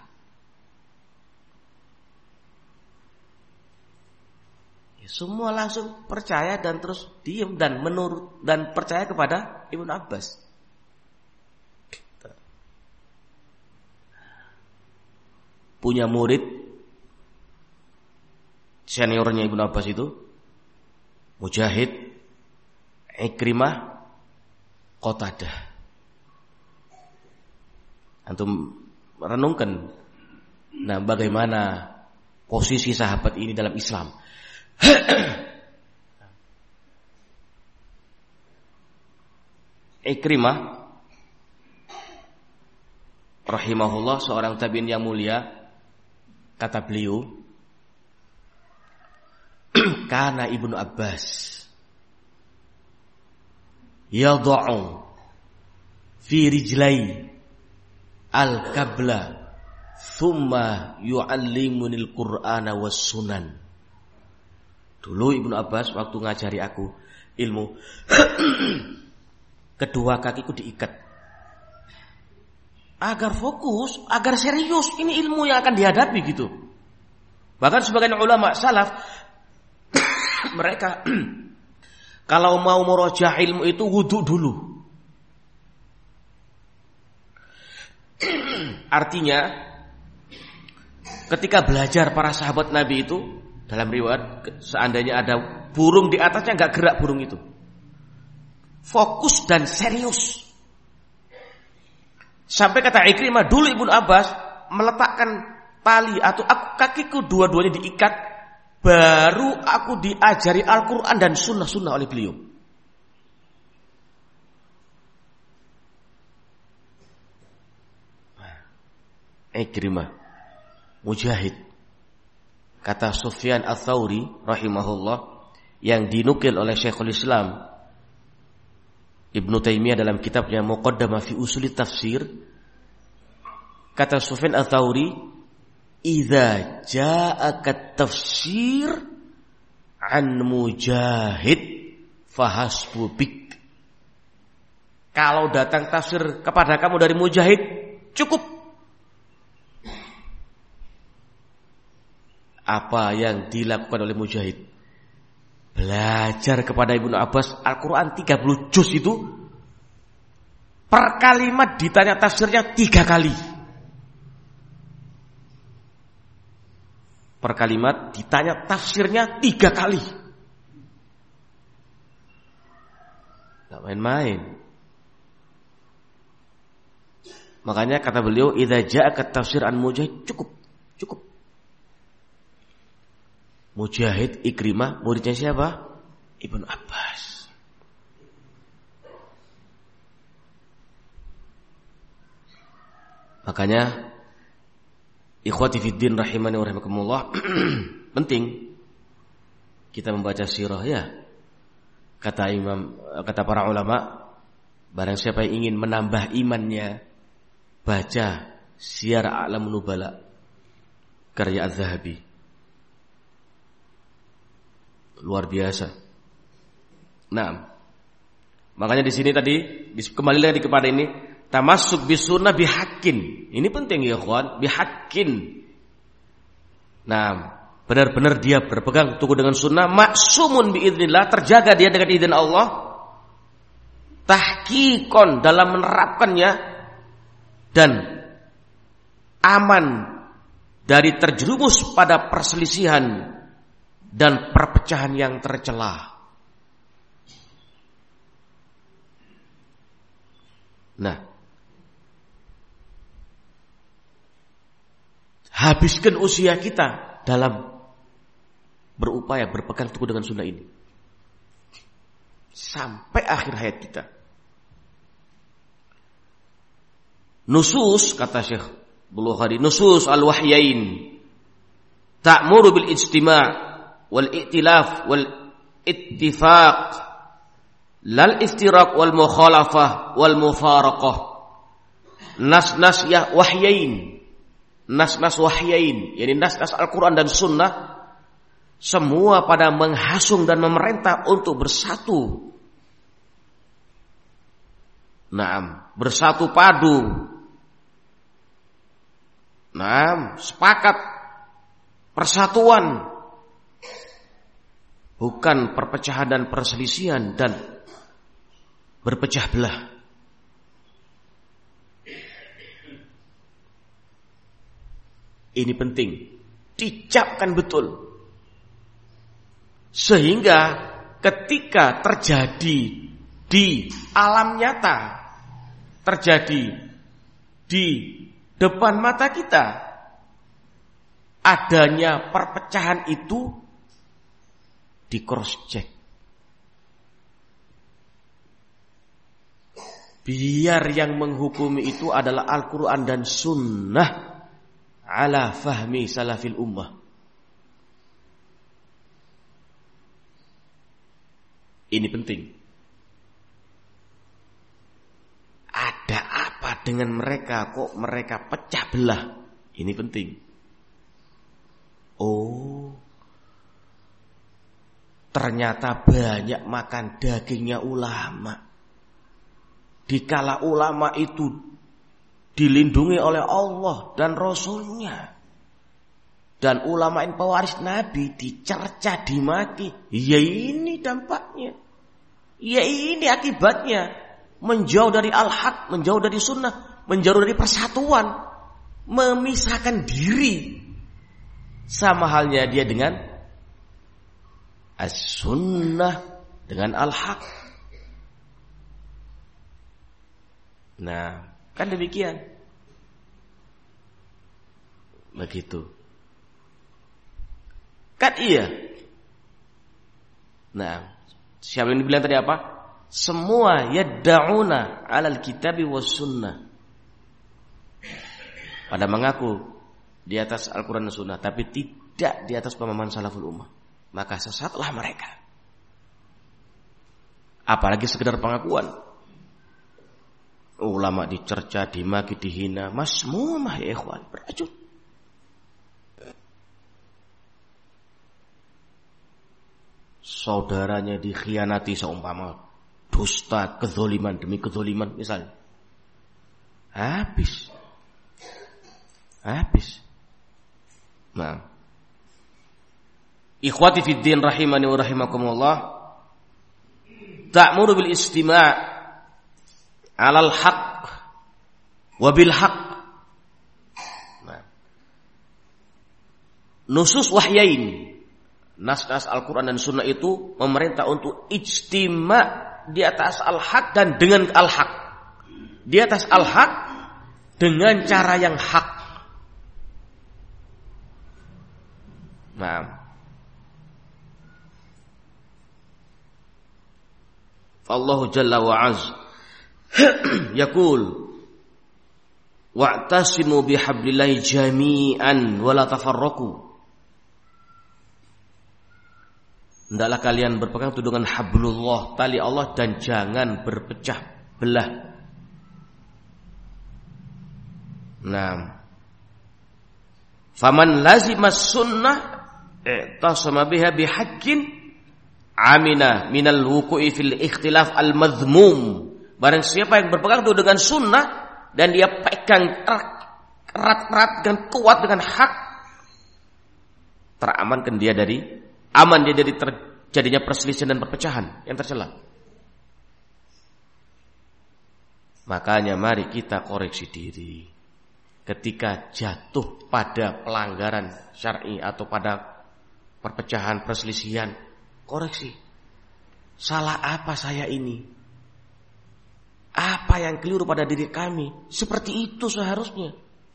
Ya, semua langsung percaya dan terus diam dan menurut dan percaya kepada Ibnu Abbas. Punya murid seniornya Ibnu Abbas itu Mujahid, Ikrimah, Qatadah. Antum renungkan, nah bagaimana posisi sahabat ini dalam Islam. Ikrimah rahimahullah, seorang tabi'in yang mulia, kata beliau, kana Ibnu Abbas yad'u fi rijlai al-qabla thumma yu'allimuni al-Qur'ana was sunan. Dulu Ibnu Abbas waktu ngajari aku ilmu, kedua kakiku diikat agar fokus, agar serius ini ilmu yang akan dihadapi gitu. Bahkan sebagian ulama salaf mereka kalau mau murojaah ilmu itu wudu dulu. Artinya ketika belajar para sahabat Nabi itu, dalam riwayat seandainya ada burung di atasnya enggak gerak burung itu. Fokus dan serius. Sampai kata Ikrimah, dulu Ibnu Abbas meletakkan tali atau kakiku dua-duanya diikat, baru aku diajari Al-Quran dan sunnah-sunnah oleh beliau. Ikrimah, Mujahid, kata Sufyan Ats-Tsauri rahimahullah, yang dinukil oleh Syekhul Islam Ibnu Taimiyah dalam kitabnya Muqaddamah fi Ushul Tafsir. Kata Sufyan Ats-Tsauri, idza ja'aka tafsir an Mujahid fahasbu bik. Kalau datang tafsir kepada kamu dari Mujahid, cukup. Apa yang dilakukan oleh Mujahid? Belajar kepada Ibnu Abbas Al-Quran tiga puluh juz itu, per kalimat ditanya tafsirnya tiga kali. Per kalimat ditanya tafsirnya tiga kali. Gak main-main. Makanya kata beliau, idza ja'aka tafsir an Mujahid, cukup, cukup. Mujahid, Ikrimah, muridnya siapa? Ibnu Abbas. Makanya ikhwati fiddin rahimani wa rahimakumullah, penting kita membaca sirah ya. Kata imam, kata para ulama, barang siapa yang ingin menambah imannya, baca Syiar A'lamun Nubala karya Az-Zahabi. Luar biasa. Nah, makanya di sini tadi kembali lagi kepada ini, Tamassuk bis sunnah bihaqqin. Ini penting ya ikhwan, bihaqqin. Nah, benar-benar dia berpegang teguh dengan sunnah, maksumun biidznillah, terjaga dia dengan izin Allah, tahqiqon dalam menerapkannya, dan aman dari terjerumus pada perselisihan dan perpecahan yang tercela. Nah, habiskan usia kita dalam berupaya berpegang teguh dengan sunnah ini sampai akhir hayat kita. Nusus, kata Syekh Bulukhari, nusus al-wahyain ta'muru bil ijtima' wal i'tilaf wal ittifaq lal iftiraq wal mukhalafah wal mufaraqah. Nas-nas ya wahyain, nas-nas wahyain, yakni nas-nas Al-Quran dan Sunnah, semua pada menghasung dan memerintah untuk bersatu. Naam, bersatu padu. Naam, sepakat, persatuan, bukan perpecahan dan perselisihan dan berpecah belah. Ini penting, dicapkan betul. Sehingga ketika terjadi di alam nyata, terjadi di depan mata kita, adanya perpecahan itu di cross check. Biar yang menghukumi itu adalah Al-Quran dan Sunnah ala fahmi salafil ummah. Ini penting. Ada apa dengan mereka? Kok mereka pecah belah? Ini penting. Oh, ternyata banyak makan dagingnya ulama. Dikala ulama itu dilindungi oleh Allah dan Rasulnya, dan ulama yang pewaris Nabi dicerca, dimaki. Ya ini dampaknya. Ya ini akibatnya. Menjauh dari al-haq, menjauh dari sunnah, menjauh dari persatuan, memisahkan diri. Sama halnya dia dengan as-sunnah, dengan al-haq. Nah, kan demikian. Begitu. Kan iya. Nah, siapa yang dibilang tadi apa? Semua yadda'una 'alal kitabi was sunnah. Pada mengaku di atas Al-Quran dan Sunnah, tapi tidak di atas pemahaman salaful ummah. Maka sesatlah mereka. Apalagi sekedar pengakuan. Ulama dicerca, dimaki, dihina, masmumah ya ikhwan, beracun. Saudaranya dikhianati seumpama dusta, kezoliman demi kezoliman misalnya. Habis. Habis. Nah. Ikhwati fid din rahimani wa rahimakumullah. Ta'muru bil istima' 'alal haqq wa bil haqq. Nah. Nusus wahyain, nas-nas Al-Quran dan Sunnah itu memerintah untuk ijtima' di atas al-haq dan dengan al-haq. Di atas al-haq dengan cara yang hak. Nah, Allah Jalla wa Azza yaqul wa'tasimu bihablillahi jami'an wa la tafarraqu. Hendaklah kalian berpegang teguh dengan hablullah, tali Allah, dan jangan berpecah belah. Nah, faman lazimas sunnah i'tasama biha bihaqqin amina minal wuqu'i fil ikhtilaf al madhmum Barang siapa yang berpegang teguh dengan sunnah dan dia pegang erat-erat dan kuat dengan hak, teramankan dia dari aman dia dari terjadinya perselisihan dan perpecahan yang tercela. Makanya mari kita koreksi diri. Ketika jatuh pada pelanggaran syar'i atau pada perpecahan, perselisihan, koreksi. Salah apa saya ini? Apa yang keliru pada diri kami? Seperti itu seharusnya.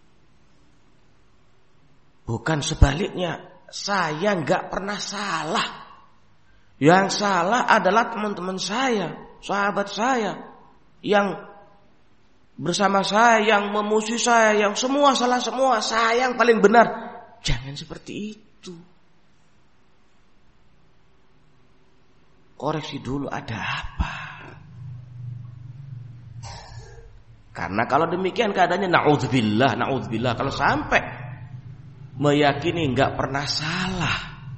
Bukan sebaliknya. Saya enggak pernah salah. Yang salah adalah teman-teman saya, sahabat saya, yang bersama saya, yang memusuhi saya, yang semua salah semua, saya yang paling benar. Jangan seperti itu. Koreksi dulu ada apa. Karena kalau demikian keadaannya na'udzubillah, na'udzubillah. Kalau sampai meyakini enggak pernah salah,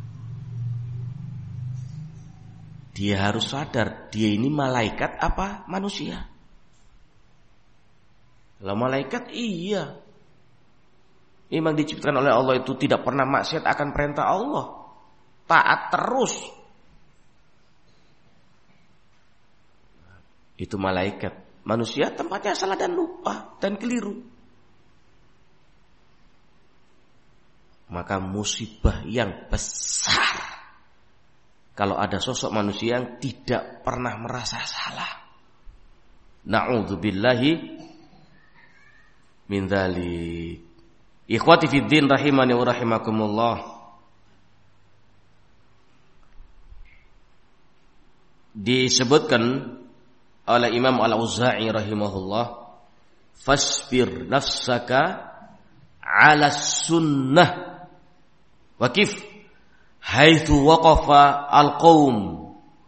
dia harus sadar dia ini malaikat apa manusia. Kalau malaikat iya, memang diciptakan oleh Allah itu tidak pernah maksiat akan perintah Allah, taat terus. Itu malaikat. Manusia tempatnya salah dan lupa dan keliru. Maka musibah yang besar kalau ada sosok manusia yang tidak pernah merasa salah. Na'udzubillahi min dzalik. Ikhwati fid din rahimani wa rahimakumullah. Disebutkan oleh Imam Al-Auza'i rahimahullah, fasbir nafsaka 'ala sunnah wa kif haitsu waqafa al-qaum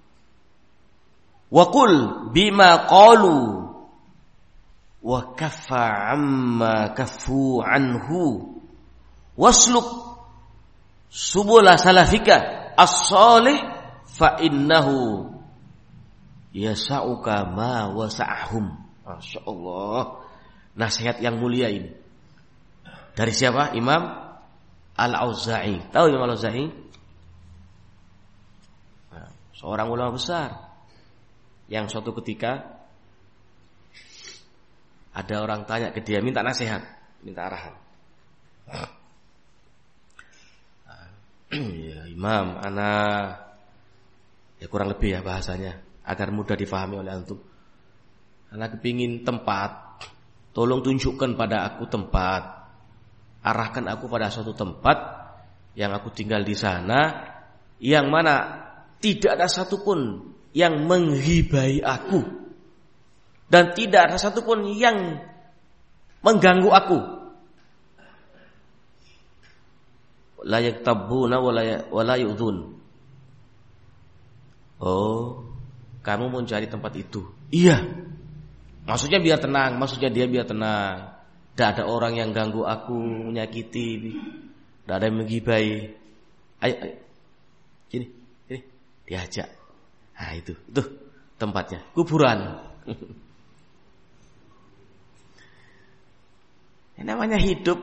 wa qul bima qalu wa kaffa 'amma kaffu anhu wasluk subula salafika as-salih fa innahu yasa'uka ma wasa'ahum. Masya Allah, nasihat yang mulia ini dari siapa? Imam Al-Auza'i. Tahu Imam Al-Auza'i? Nah, seorang ulama besar yang suatu ketika ada orang tanya ke dia, minta nasihat, minta arahan. Ya, Imam, ana ya kurang lebih ya bahasanya agar mudah difahami oleh antum. Anak kepingin tempat, tolong tunjukkan pada aku tempat, arahkan aku pada suatu tempat yang aku tinggal di sana, yang mana tidak ada satupun yang menghibai aku dan tidak ada satupun yang mengganggu aku. La yaktabuna wa la yu'dhun. Oh, kamu mau cari tempat itu? Iya. Maksudnya biar tenang, maksudnya dia biar tenang. Tidak ada orang yang ganggu aku, menyakiti, tidak ada yang menggibai. Ayo, ayo. Sini, sini. Diajak. Nah itu, itu tempatnya. Kuburan. Ini namanya hidup.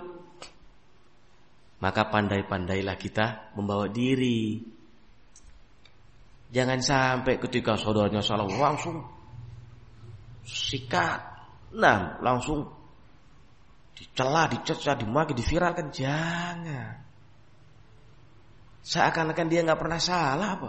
Maka pandai-pandailah kita membawa diri. Jangan sampai ketika saudaranya salah langsung sikat, nah langsung dicela, dicerca, dimaki, diviralkan. Jangan. Seakan-akan dia nggak pernah salah apa?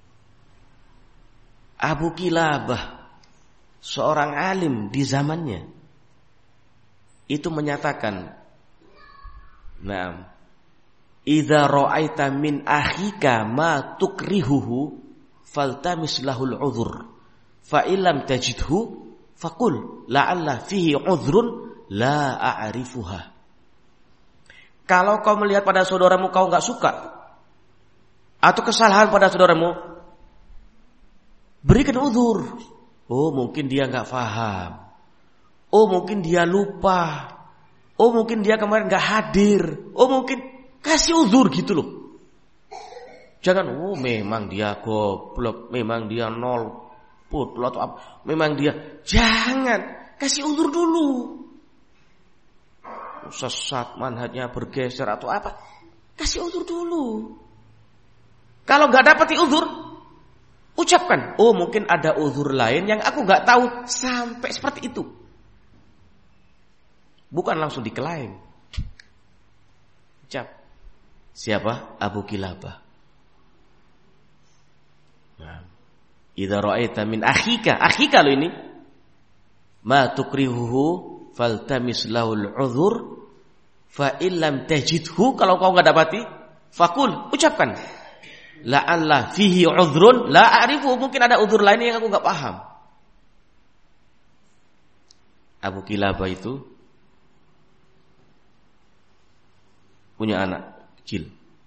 Abu Kilabah, seorang alim di zamannya, itu menyatakan, nah, idza ra'aita min akhika ma tukrihuhu faltamis lahul udhur fa illam tajidhu faqul la'alla fihi udhrun la a'rifuha. Kalau kau melihat pada saudaramu kau enggak suka atau kesalahan pada saudaramu, berikan udhur. Oh, mungkin dia enggak paham. Oh, mungkin dia lupa. Oh, mungkin dia kemarin enggak hadir. Oh, mungkin kasih udhur gitu loh. Jangan, oh memang dia goblok, memang dia nol botol atau apa. Memang dia jangan kasih uzur dulu. Sesat manhajnya bergeser atau apa, kasih uzur dulu. Kalau nggak dapat uzur, ucapkan, oh mungkin ada uzur lain yang aku nggak tahu sampai seperti itu. Bukan langsung diklaim. Ucap. Siapa? Abu Kilabah. Nah, idza ra'aita min akhika, akhika lo ini, ma tukrihuhu faltamis lahul uzur fa illam tajidhu, kalau kau enggak dapati fakul, ucapkan la'alla fihi uzrun la a'rifu, mungkin ada uzur lain yang aku enggak paham. Abu Kilabah itu punya anak kecil.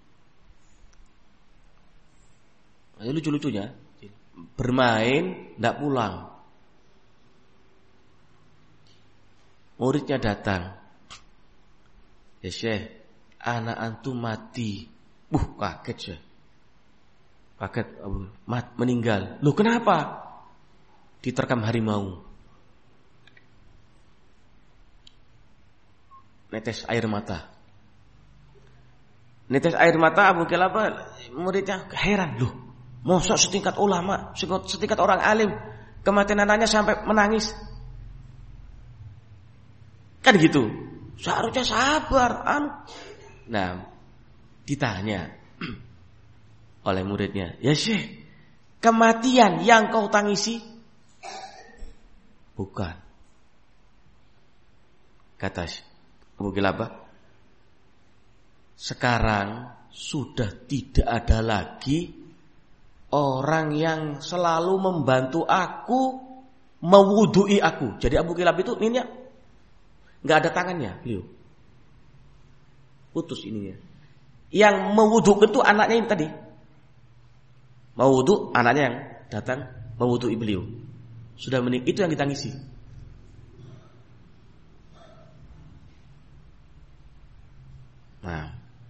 Ini lucu-lucunya, bermain enggak pulang. Muridnya datang, ya Syekh, anak antum mati. Buh, kaget Syekh. Kaget, mat, meninggal. Loh kenapa? Diterkam harimau. Netes air mata. Netes air mata Abu Kilabah, muridnya heran. Loh, mosok setingkat ulama, setingkat orang alim, kematian anaknya sampai menangis. Kan gitu. Seharusnya sabar. Nah, ditanya oleh muridnya, ya Syekh, kematian yang kau tangisi? Bukan. Kata Abu Kilabah, sekarang sudah tidak ada lagi orang yang selalu membantu aku, mewudui aku. Jadi Abu Kilabah itu ininya nggak ada tangannya, beliau putus ininya. Yang mewudhu itu anaknya ini tadi. Mewudhu anaknya yang datang mewudhu beliau. Sudah menik, itu yang ditangisi. Nah,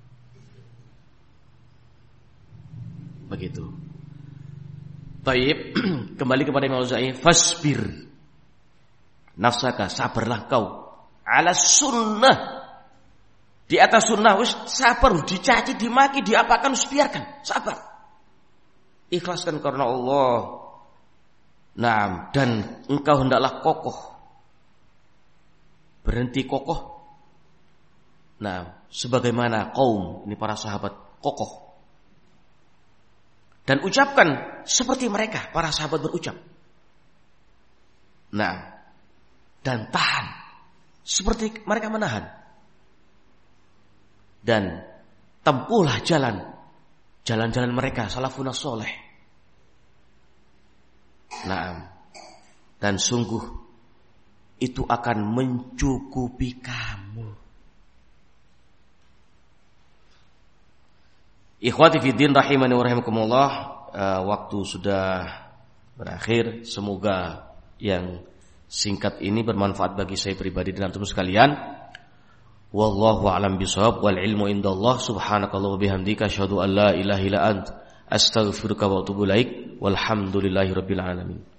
begitu. Baik, kembali kepada Imam Al-Auza'i, fasbir nafsaka, sabarlah kau ala sunnah, di atas sunnah. Wis sabar, dicaci, dimaki, diapakan, wis biarkan, sabar. Ikhlaskan karena Allah. Nah, dan engkau hendaklah kokoh, berhenti kokoh. Nah, sebagaimana kaum ini para sahabat kokoh. Dan ucapkan seperti mereka para sahabat berucap. Nah, dan tahan seperti mereka menahan. Dan tempuhlah jalan jalan-jalan mereka salafun saleh. Nah, dan sungguh itu akan mencukupi kamu. Ikhwati fiddin rahimani wa rahimakumullah, uh, waktu sudah berakhir. Semoga yang singkat ini bermanfaat bagi saya pribadi dan antum sekalian. Wallahu a'lam bishawab, wal ilmu indallah. Subhanakallah wa bihamdika asyhadu an la ilaha illa ant, astaghfiruka wa atubu ilaik. Walhamdulillahirabbil alamin.